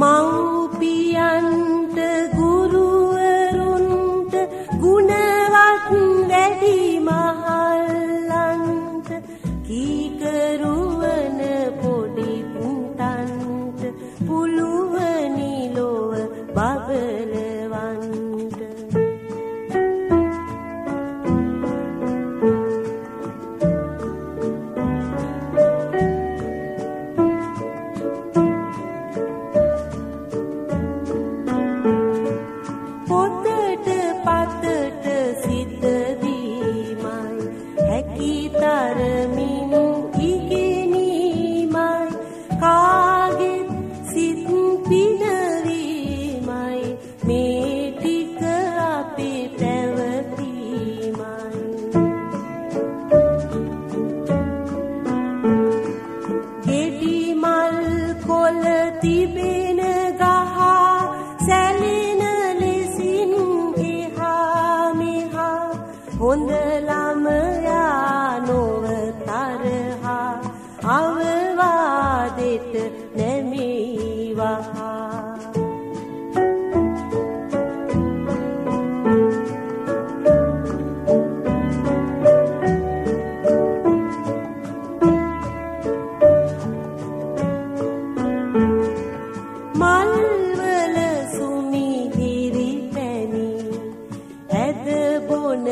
මව්පියන්ට ගුරුවරුන්ට ගුණවත් වැඩි මහල්ලන්ට කීකරුවන පොඩි පුතන්ට පුළුවනි ලොව බබලවන්ට. පොතට පතට සිත දීමයි හැකිතරමින් ඉගෙනීමයි කාගෙත් සිත් පිනවීමයි මේ ටික අපේ පැවතීමයි. ගෙඩි මල් කොළ තිබෙන ගහ සැලෙන ලෙසින් එහා මෙහා හොඳ ළමයා නොව තරහා අවවාදෙට නැමෙයිවා. මල්වල සුමිහිරි පැණි ඇද බොන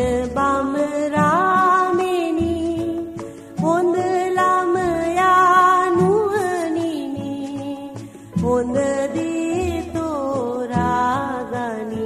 බමරාමෙනි හොඳ ළමයා නුවණිනි හොඳ දේ තෝරාගනි.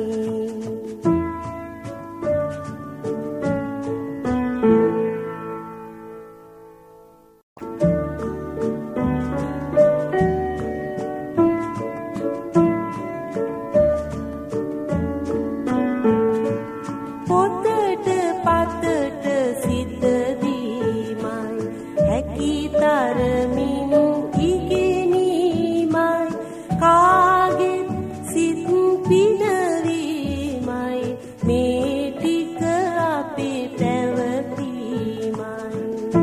පොතට පතට සිත දීමයි හැකිතරමින් ඉගෙනීමයි කාගෙත් සිත් පිනවීමයි මේ ටික අපේ පැවතීමයි.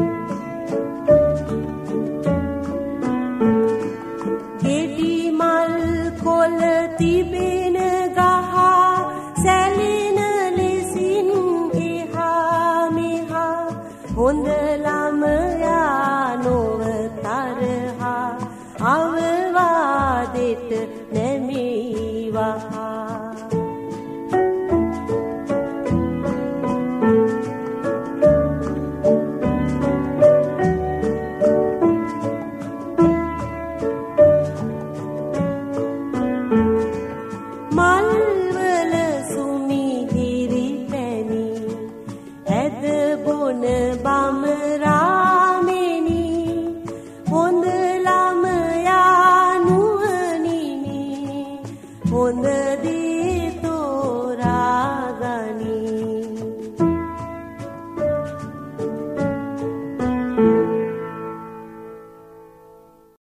ගෙඩි මල් කොළ තිබෙන ගහ සැලෙන ලෙසින් එහා මෙහා හොඳ ළමයා නොව තරහා අවවාදෙට නැමෙයිවා. මල්වල සුමිහිරි පැණි ඇද බොන බමරාමෙනි හොඳ ළමයා නුවණිනි හොඳ